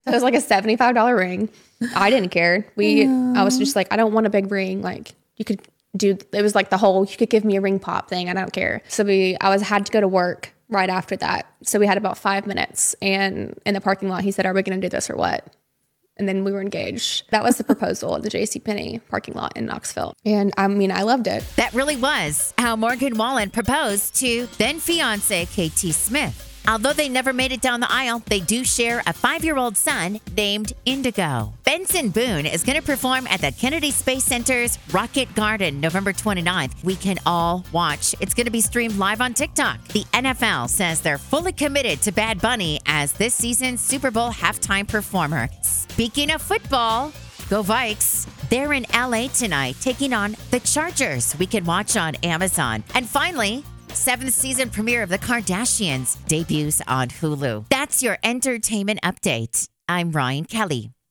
It was like a $75 ring. I didn't care. I was just like, I don't want a big ring. Like you could do, it was like you could give me a ring pop thing. I don't care. So had to go to work right after that. So we had about 5 minutes, and in the parking lot, he said, are we going to do this or what? And then we were engaged. That was the proposal at the JCPenney parking lot in Knoxville. And I mean, I loved it. That really was how Morgan Wallen proposed to then fiance KT Smith. Although they never made it down the aisle, they do share a 5-year-old son named Indigo. Benson Boone is going to perform at the Kennedy Space Center's Rocket Garden November 29th. We can all watch. It's going to be streamed live on TikTok. The NFL says they're fully committed to Bad Bunny as this season's Super Bowl halftime performer. Speaking of football, go Vikes. They're in LA tonight taking on the Chargers. We can watch on Amazon. And finally, 7th season premiere of The Kardashians debuts on Hulu. That's your entertainment update. I'm Ryan Kelly.